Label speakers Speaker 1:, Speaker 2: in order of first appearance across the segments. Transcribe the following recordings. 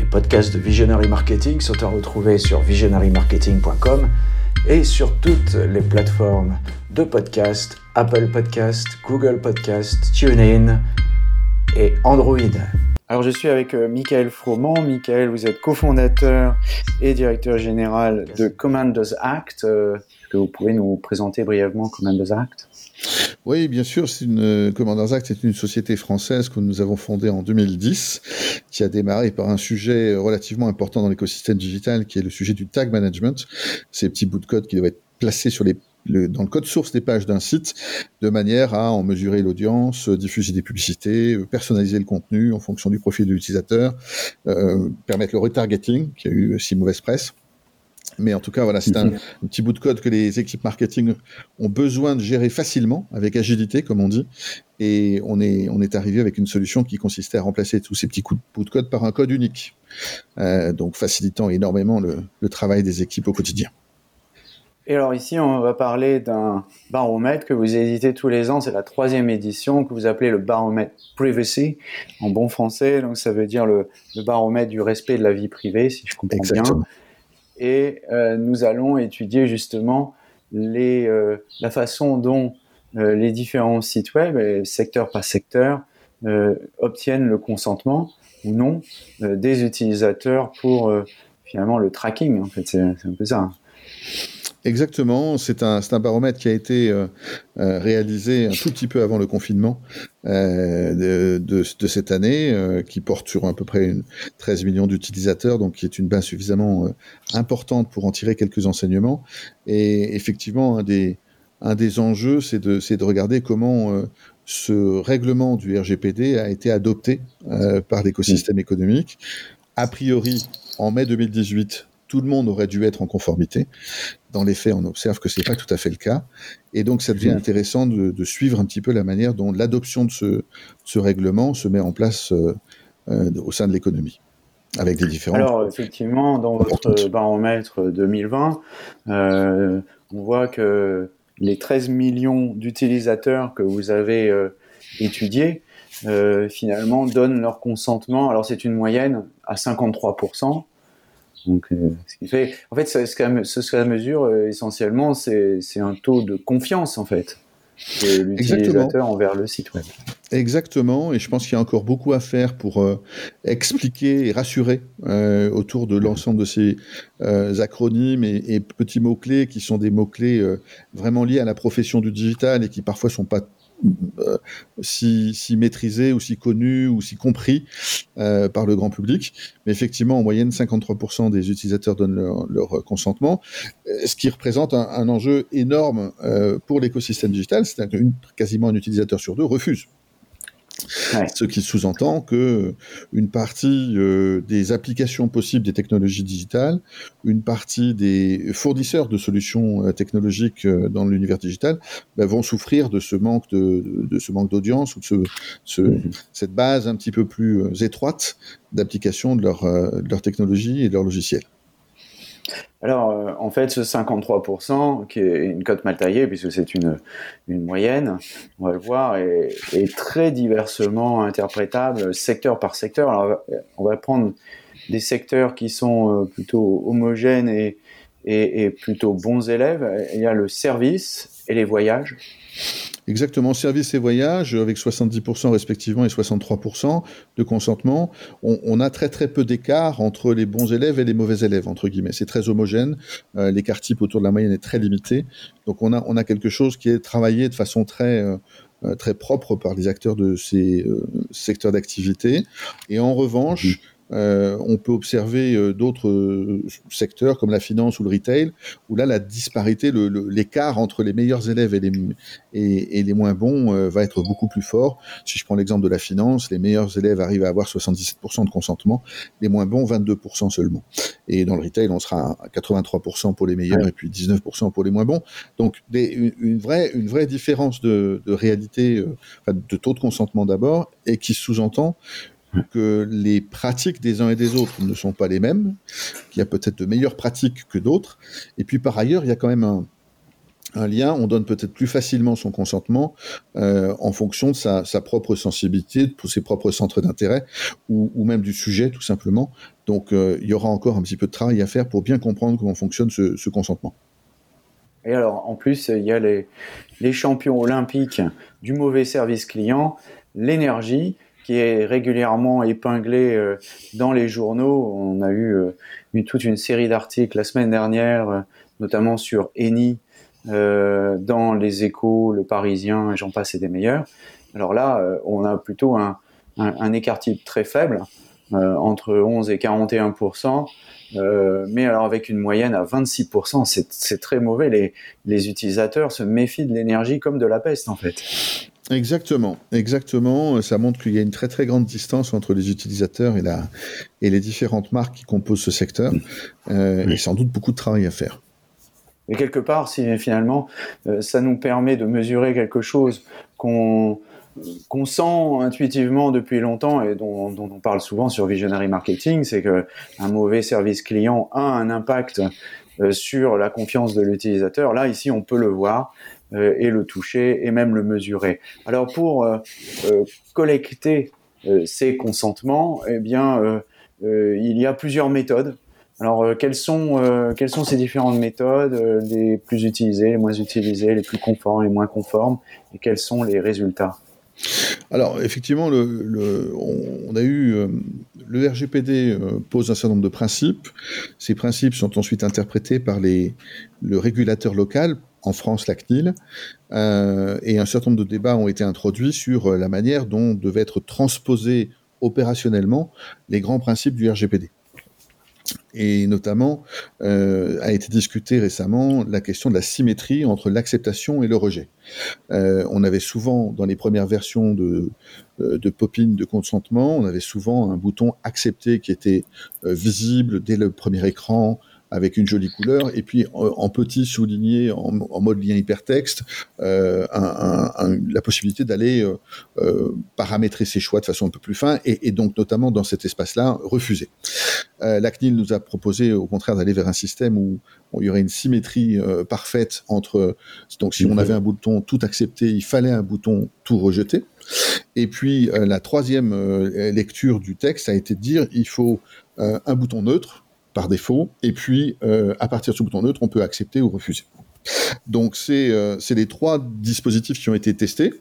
Speaker 1: podcasts de Visionary Marketing sont à retrouver sur visionarymarketing.com et sur toutes les plateformes de podcasts, Apple Podcasts, Google Podcasts, TuneIn et Android. Alors je suis avec Michael Froment. Michael, vous êtes cofondateur et directeur général de Commander's Act. Est-ce que vous pouvez nous présenter brièvement Commander's Act ?
Speaker 2: Oui, bien sûr. Commander's Act est une société française que nous avons fondée en 2010, qui a démarré par un sujet relativement important dans l'écosystème digital, qui est le sujet du tag management. Ces petits bouts de code qui doivent être placés dans le code source des pages d'un site, de manière à en mesurer l'audience, diffuser des publicités, personnaliser le contenu en fonction du profil de l'utilisateur, permettre le retargeting, qui a eu si mauvaise presse. Mais en tout cas, voilà, c'est un petit bout de code que les équipes marketing ont besoin de gérer facilement, avec agilité, comme on dit. Et on est arrivé avec une solution qui consistait à remplacer tous ces petits bouts de code par un code unique. Donc, facilitant énormément le travail des équipes au quotidien.
Speaker 1: Et alors ici, on va parler d'un baromètre que vous éditez tous les ans. C'est la 3e édition que vous appelez le baromètre Privacy, en bon français. Donc, ça veut dire le baromètre du respect de la vie privée, si je comprends
Speaker 2: Exactement.
Speaker 1: bien. Et nous allons étudier justement la façon dont les différents sites web, secteur par secteur, obtiennent le consentement ou non des utilisateurs pour finalement le tracking. En fait, c'est un peu ça.
Speaker 2: Exactement, c'est un baromètre qui a été réalisé un tout petit peu avant le confinement de cette année, qui porte sur à peu près 13 millions d'utilisateurs, donc qui est une base suffisamment importante pour en tirer quelques enseignements. Et effectivement, un des enjeux, c'est de regarder comment ce règlement du RGPD a été adopté par l'écosystème économique. A priori, en mai 2018, tout le monde aurait dû être en conformité. Dans les faits, on observe que ce n'est pas tout à fait le cas. Et donc, ça devient intéressant de suivre un petit peu la manière dont l'adoption de ce règlement se met en place au sein de l'économie, avec des différences.
Speaker 1: Alors, effectivement, dans votre baromètre 2020, on voit que les 13 millions d'utilisateurs que vous avez étudiés, finalement, donnent leur consentement. Alors, c'est une moyenne à 53%. Donc, ce qui fait, en fait, ce que ça mesure essentiellement, c'est un taux de confiance en fait de l'utilisateur envers le site web.
Speaker 2: Exactement, et je pense qu'il y a encore beaucoup à faire pour expliquer et rassurer autour de l'ensemble de ces acronymes et petits mots-clés qui sont des mots-clés vraiment liés à la profession du digital et qui parfois sont pas si maîtrisés ou si connus ou si compris par le grand public. Mais effectivement, en moyenne, 53% des utilisateurs donnent leur consentement, ce qui représente un enjeu énorme pour l'écosystème digital. C'est-à-dire quasiment un utilisateur sur deux refuse. Ouais. Ce qui sous-entend qu'une partie des applications possibles des technologies digitales, une partie des fournisseurs de solutions technologiques dans l'univers digital vont souffrir de ce manque d'audience ou de cette base un petit peu plus étroite d'application de leur technologie et de leur logiciel.
Speaker 1: Alors, en fait, ce 53%, qui est une cote mal taillée, puisque c'est une moyenne, on va le voir, est très diversement interprétable, secteur par secteur. Alors, on va prendre des secteurs qui sont plutôt homogènes et plutôt bons élèves. Il y a le service et les voyages.
Speaker 2: Exactement, services et voyages, avec 70% respectivement et 63% de consentement. On a très très peu d'écart entre les bons élèves et les mauvais élèves, entre guillemets. C'est très homogène, l'écart type autour de la moyenne est très limité. Donc on a quelque chose qui est travaillé de façon très propre par les acteurs de ces secteurs d'activité. Et en revanche, on peut observer d'autres secteurs comme la finance ou le retail, où là la disparité, l'écart entre les meilleurs élèves et les moins bons va être beaucoup plus fort. Si je prends l'exemple de la finance, les meilleurs élèves arrivent à avoir 77% de consentement, les moins bons 22% seulement. Et dans le retail, on sera à 83% pour les meilleurs et puis 19% pour les moins bons. Donc une vraie différence de réalité, de taux de consentement d'abord, et qui sous-entend que les pratiques des uns et des autres ne sont pas les mêmes, qu'il y a peut-être de meilleures pratiques que d'autres, et puis par ailleurs, il y a quand même un lien, on donne peut-être plus facilement son consentement en fonction de sa propre sensibilité, de ses propres centres d'intérêt, ou même du sujet, tout simplement. Donc, il y aura encore un petit peu de travail à faire pour bien comprendre comment fonctionne ce consentement.
Speaker 1: Et alors, en plus, il y a les champions olympiques du mauvais service client, l'énergie, qui est régulièrement épinglée dans les journaux. On a eu toute une série d'articles la semaine dernière, notamment sur Eni, dans les Échos, le Parisien, et j'en passe et des meilleurs. Alors là, on a plutôt un écart type très faible, entre 11 et 41%, mais alors avec une moyenne à 26%, c'est très mauvais. Les utilisateurs se méfient de l'énergie comme de la peste, en fait.
Speaker 2: Exactement. Ça montre qu'il y a une très très grande distance entre les utilisateurs et les différentes marques qui composent ce secteur, et sans doute beaucoup de travail à faire.
Speaker 1: Et quelque part, si finalement, ça nous permet de mesurer quelque chose qu'on sent intuitivement depuis longtemps et dont on parle souvent sur Visionary Marketing, c'est qu'un mauvais service client a un impact sur la confiance de l'utilisateur. Là, ici, on peut le voir et le toucher et même le mesurer. Alors, pour collecter ces consentements, eh bien, il y a plusieurs méthodes. Alors, quelles sont ces différentes méthodes, les plus utilisées, les moins utilisées, les plus conformes, les moins conformes, et quels sont les résultats ?
Speaker 2: Alors, effectivement, on a eu le RGPD pose un certain nombre de principes. Ces principes sont ensuite interprétés par le régulateur local, en France, la CNIL, et un certain nombre de débats ont été introduits sur la manière dont devaient être transposés opérationnellement les grands principes du RGPD. Et notamment, a été discutée récemment la question de la symétrie entre l'acceptation et le rejet. On avait souvent, dans les premières versions de pop-in de consentement, on avait souvent un bouton « Accepter » qui était visible dès le premier écran, avec une jolie couleur, et puis en petit souligné en mode lien hypertexte, la possibilité d'aller paramétrer ses choix de façon un peu plus fin, et donc notamment dans cet espace-là, refuser. La CNIL nous a proposé au contraire d'aller vers un système où il y aurait une symétrie parfaite entre, donc si on avait un bouton tout accepter, il fallait un bouton tout rejeter. Et puis la troisième lecture du texte a été de dire il faut un bouton neutre par défaut, et puis à partir de ce bouton neutre, on peut accepter ou refuser. Donc c'est les trois dispositifs qui ont été testés,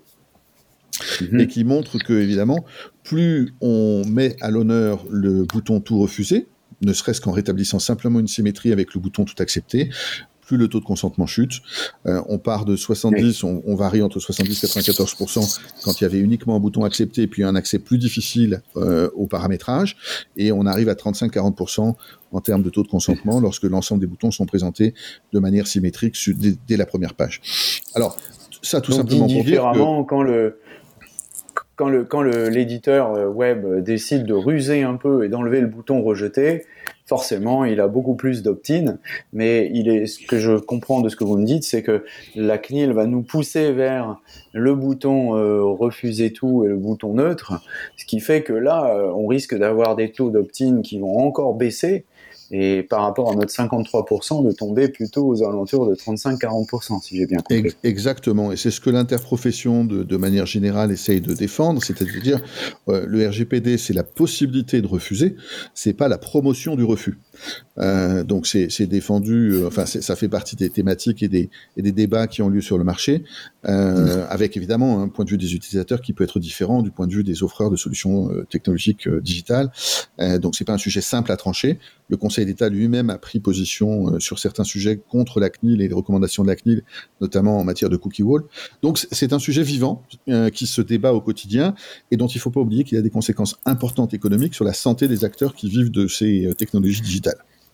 Speaker 2: et qui montrent que, évidemment, plus on met à l'honneur le bouton tout refuser, ne serait-ce qu'en rétablissant simplement une symétrie avec le bouton tout accepter, plus le taux de consentement chute. On part de 70, on varie entre 70 et 94% quand il y avait uniquement un bouton accepter, puis un accès plus difficile au paramétrage, et on arrive à 35-40% en termes de taux de consentement lorsque l'ensemble des boutons sont présentés de manière symétrique dès la première page. Alors, ça tout simplement pour dire que...
Speaker 1: Quand l'éditeur web décide de ruser un peu et d'enlever le bouton rejeter, forcément, il a beaucoup plus d'opt-in. Mais ce que je comprends de ce que vous me dites, c'est que la CNIL va nous pousser vers le bouton refuser tout et le bouton neutre, ce qui fait que là, on risque d'avoir des taux d'opt-in qui vont encore baisser. Et par rapport à notre 53%, de tomber plutôt aux alentours de 35-40%, si j'ai bien compris.
Speaker 2: Exactement, et c'est ce que l'interprofession, de manière générale, essaye de défendre, c'est-à-dire de dire le RGPD, c'est la possibilité de refuser, c'est pas la promotion du refus. Donc c'est défendu, ça fait partie des thématiques et des débats qui ont lieu sur le marché, avec évidemment un point de vue des utilisateurs qui peut être différent du point de vue des offreurs de solutions technologiques digitales. Donc c'est pas un sujet simple à trancher. Le Conseil d'État lui-même a pris position sur certains sujets contre la CNIL et les recommandations de la CNIL, notamment en matière de cookie wall. Donc c'est un sujet vivant qui se débat au quotidien et dont il ne faut pas oublier qu'il y a des conséquences importantes économiques sur la santé des acteurs qui vivent de ces technologies digitales.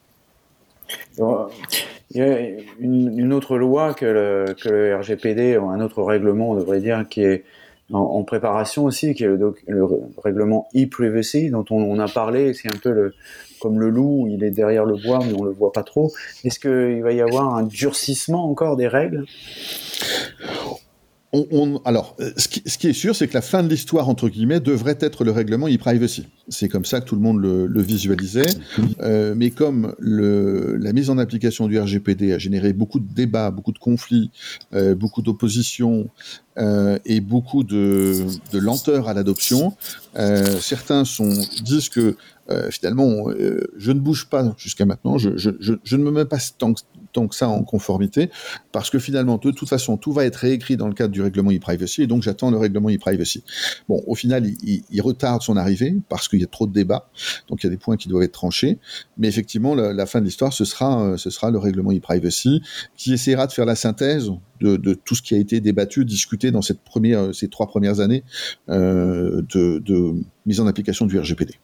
Speaker 1: Alors, il y a une autre loi que le RGPD, ou un autre règlement, on devrait dire, qui est en préparation aussi, qui est le règlement e-privacy, dont on a parlé. C'est un peu comme le loup, il est derrière le bois, mais on ne le voit pas trop. Est-ce qu'il va y avoir un durcissement encore des règles ?
Speaker 2: Alors, ce qui est sûr, c'est que la fin de l'histoire, entre guillemets, devrait être le règlement e-privacy. C'est comme ça que tout le monde le visualisait. Mais comme la mise en application du RGPD a généré beaucoup de débats, beaucoup de conflits, beaucoup d'oppositions et beaucoup de lenteur à l'adoption, certains disent que finalement, je ne bouge pas jusqu'à maintenant, je ne me mets pas tant que ça en conformité, parce que finalement, de toute façon, tout va être réécrit dans le cadre du règlement e-privacy, et donc j'attends le règlement e-privacy. Bon, au final, il retarde son arrivée, parce qu'il y a trop de débats, donc il y a des points qui doivent être tranchés, mais effectivement, la fin de l'histoire, ce sera le règlement e-privacy, qui essaiera de faire la synthèse de tout ce qui a été débattu, discuté dans ces 3 premières années de mise en application du RGPD.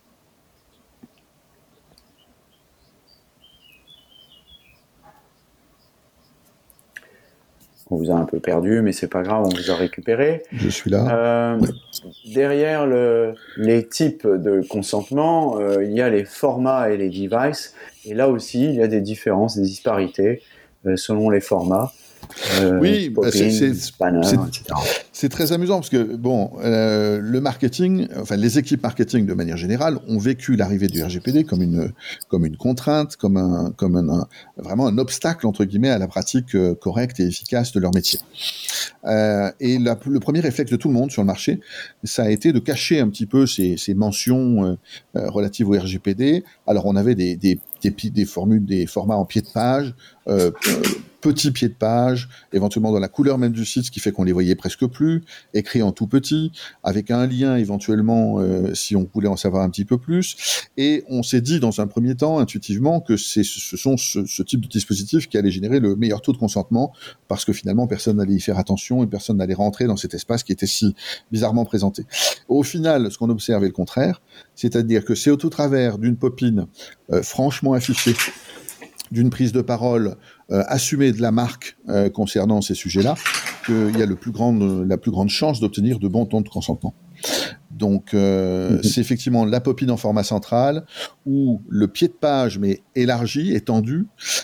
Speaker 1: On vous a un peu perdu, mais c'est pas grave, on vous a récupéré.
Speaker 2: Je suis là.
Speaker 1: Derrière les types de consentement, il y a les formats et les devices. Et là aussi, il y a des différences, des disparités selon les formats.
Speaker 2: Oui,
Speaker 1: Poppin, Spanner, etc.
Speaker 2: C'est très amusant parce que le marketing, enfin les équipes marketing de manière générale ont vécu l'arrivée du RGPD comme une contrainte, comme vraiment un obstacle entre guillemets à la pratique correcte et efficace de leur métier. Et le premier réflexe de tout le monde sur le marché, ça a été de cacher un petit peu ces mentions relatives au RGPD. Alors on avait des formats en pied de page, petits pieds de page, éventuellement dans la couleur même du site, ce qui fait qu'on les voyait presque plus, écrits en tout petit, avec un lien éventuellement si on voulait en savoir un petit peu plus. Et on s'est dit dans un premier temps, intuitivement, que ce sont ce type de dispositif qui allait générer le meilleur taux de consentement, parce que finalement personne n'allait y faire attention et personne n'allait rentrer dans cet espace qui était si bizarrement présenté. Au final, ce qu'on observe est le contraire, c'est-à-dire que c'est au tout travers d'une popine franchement affichée, d'une prise de parole assumée de la marque concernant ces sujets-là, qu'il y a la plus grande chance d'obtenir de bons taux de consentement. Donc, c'est effectivement la popine en format central, ou le pied de page, mais élargi, étendu,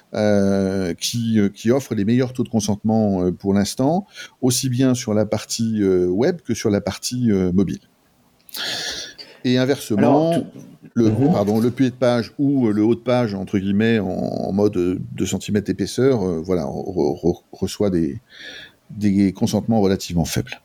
Speaker 2: qui offre les meilleurs taux de consentement pour l'instant, aussi bien sur la partie web que sur la partie mobile. Et inversement, le pied de page ou le haut de page, entre guillemets, en mode 2 cm d'épaisseur, reçoit des consentements relativement faibles.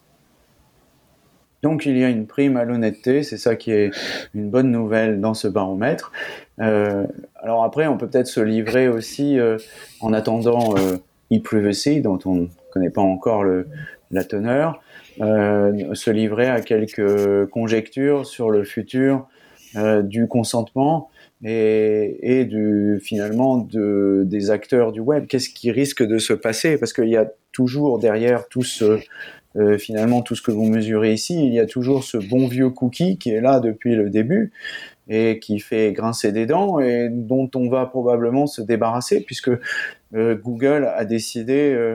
Speaker 1: Donc il y a une prime à l'honnêteté, c'est ça qui est une bonne nouvelle dans ce baromètre. Alors après, on peut peut-être se livrer aussi, en attendant e-privacy, dont on ne connaît pas encore la teneur, se livrer à quelques conjectures sur le futur du consentement et finalement des acteurs du web. Qu'est-ce qui risque de se passer? Parce qu'il y a toujours derrière finalement tout ce que vous mesurez ici, il y a toujours ce bon vieux cookie qui est là depuis le début et qui fait grincer des dents et dont on va probablement se débarrasser, puisque Google a décidé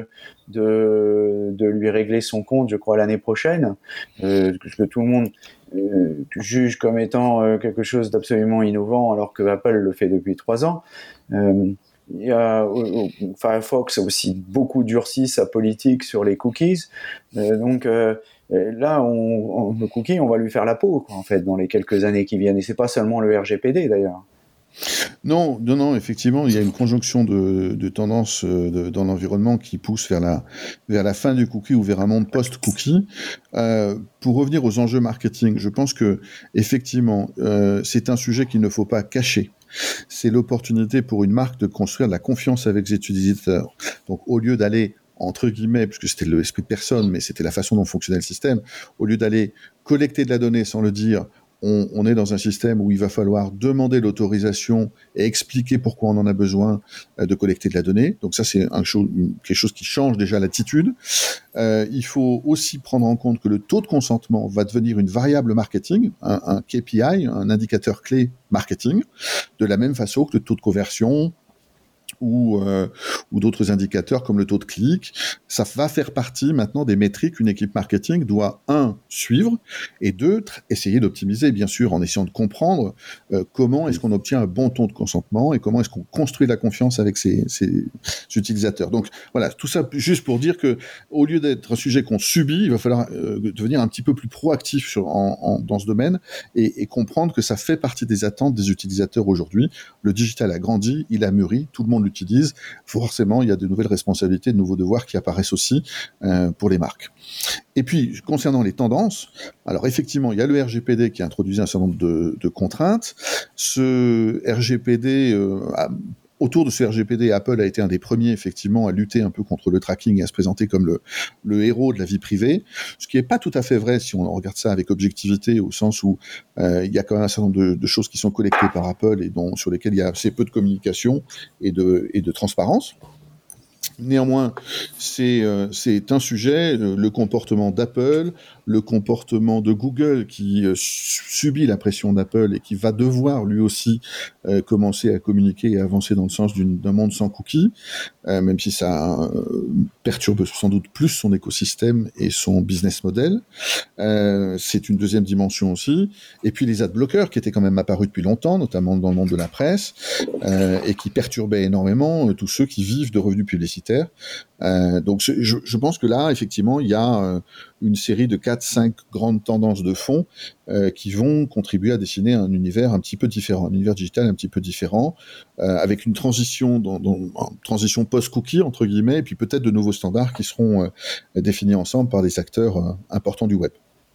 Speaker 1: de lui régler son compte, je crois, l'année prochaine, que tout le monde juge comme étant quelque chose d'absolument innovant, alors que Apple le fait depuis 3 ans. Il y a Firefox a aussi beaucoup durci sa politique sur les cookies. Donc là, le cookie, on va lui faire la peau, quoi, en fait, dans les quelques années qui viennent. Et c'est pas seulement le RGPD, d'ailleurs.
Speaker 2: Non, effectivement, il y a une conjonction de tendances dans l'environnement qui pousse vers la fin du cookie ou vers un monde post-cookie. Pour revenir aux enjeux marketing, je pense que effectivement, c'est un sujet qu'il ne faut pas cacher. C'est l'opportunité pour une marque de construire de la confiance avec ses utilisateurs. Donc, au lieu d'aller, entre guillemets, puisque c'était l'esprit de personne, mais c'était la façon dont fonctionnait le système, au lieu d'aller collecter de la donnée sans le dire, on est dans un système où il va falloir demander l'autorisation et expliquer pourquoi on en a besoin de collecter de la donnée. Donc ça, c'est quelque chose qui change déjà l'attitude. Il faut aussi prendre en compte que le taux de consentement va devenir une variable marketing, un KPI, un indicateur clé marketing, de la même façon que le taux de conversion, ou d'autres indicateurs comme le taux de clic. Ça va faire partie maintenant des métriques qu'une équipe marketing doit, suivre, et deux, essayer d'optimiser, bien sûr, en essayant de comprendre comment est-ce qu'on obtient un bon taux de consentement et comment est-ce qu'on construit la confiance avec ses utilisateurs. Donc voilà, tout ça juste pour dire que au lieu d'être un sujet qu'on subit, il va falloir devenir un petit peu plus proactif dans ce domaine et comprendre que ça fait partie des attentes des utilisateurs aujourd'hui. Le digital a grandi, il a mûri, tout le monde l'utilise. Forcément, il y a de nouvelles responsabilités, de nouveaux devoirs qui apparaissent aussi pour les marques. Et puis, concernant les tendances, alors effectivement, il y a le RGPD qui a introduit un certain nombre de contraintes. Ce RGPD... Autour de ce RGPD, Apple a été un des premiers, effectivement, à lutter un peu contre le tracking et à se présenter comme le héros de la vie privée, ce qui n'est pas tout à fait vrai si on regarde ça avec objectivité, au sens où il y a quand même un certain nombre de choses qui sont collectées par Apple et sur lesquelles il y a assez peu de communication et de transparence. Néanmoins, c'est un sujet, le comportement d'Apple, le comportement de Google qui subit la pression d'Apple et qui va devoir lui aussi commencer à communiquer et avancer dans le sens d'un monde sans cookies, même si ça perturbe sans doute plus son écosystème et son business model. C'est une deuxième dimension aussi. Et puis les adblockers qui étaient quand même apparus depuis longtemps, notamment dans le monde de la presse, et qui perturbaient énormément tous ceux qui vivent de revenus publicitaires. Donc je pense que là, effectivement, il y a une série de 4-5 grandes tendances de fond qui vont contribuer à dessiner un univers un petit peu différent, un univers digital un petit peu différent, avec une transition, une transition post-cookie, entre guillemets, et puis peut-être de nouveaux standards qui seront définis ensemble par des acteurs importants du web.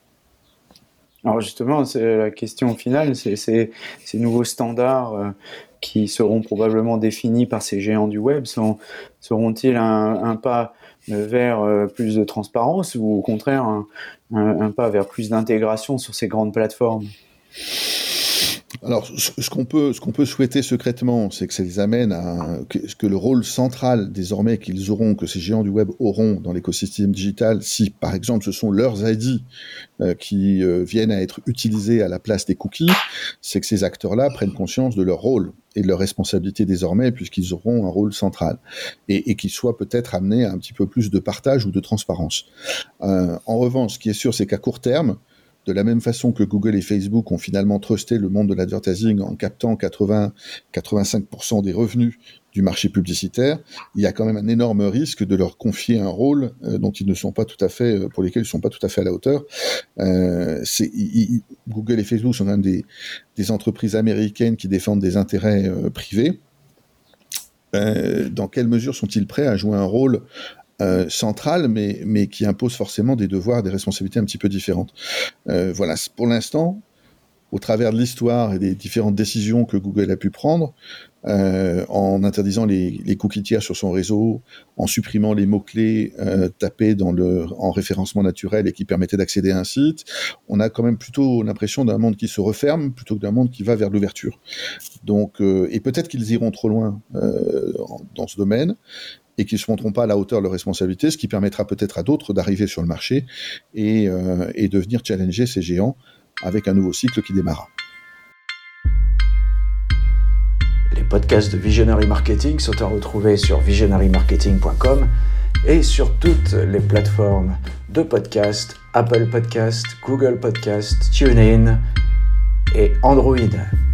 Speaker 1: Alors justement, c'est la question finale, c'est ces nouveaux standards qui seront probablement définis par ces géants du web, seront-ils un pas vers plus de transparence ou au contraire un pas vers plus d'intégration sur ces grandes plateformes ?
Speaker 2: Alors, ce qu'on peut souhaiter secrètement, c'est que ça les amène que le rôle central désormais qu'ils auront, que ces géants du web auront dans l'écosystème digital, si par exemple ce sont leurs ID qui viennent à être utilisés à la place des cookies, c'est que ces acteurs-là prennent conscience de leur rôle et de leur responsabilité désormais, puisqu'ils auront un rôle central, et qu'ils soient peut-être amenés à un petit peu plus de partage ou de transparence. En revanche, ce qui est sûr, c'est qu'à court terme, de la même façon que Google et Facebook ont finalement trusté le monde de l'advertising en captant 80-85% des revenus du marché publicitaire, il y a quand même un énorme risque de leur confier un rôle dont ils ne sont pas tout à fait, pour lesquels ils ne sont pas tout à fait à la hauteur. Google et Facebook sont quand même des entreprises américaines qui défendent des intérêts privés. Dans quelle mesure sont-ils prêts à jouer un rôle centrale, mais qui impose forcément des devoirs, des responsabilités un petit peu différentes. Voilà, pour l'instant, au travers de l'histoire et des différentes décisions que Google a pu prendre, en interdisant les cookies tiers sur son réseau, en supprimant les mots-clés tapés en référencement naturel et qui permettaient d'accéder à un site, on a quand même plutôt l'impression d'un monde qui se referme plutôt que d'un monde qui va vers l'ouverture. Donc, et peut-être qu'ils iront trop loin dans ce domaine, et qu'ils ne se montreront pas à la hauteur de leurs responsabilités, ce qui permettra peut-être à d'autres d'arriver sur le marché et de venir challenger ces géants avec un nouveau cycle qui démarra.
Speaker 3: Les podcasts de Visionary Marketing sont à retrouver sur visionarymarketing.com et sur toutes les plateformes de podcasts, Apple Podcasts, Google Podcasts, TuneIn et Android.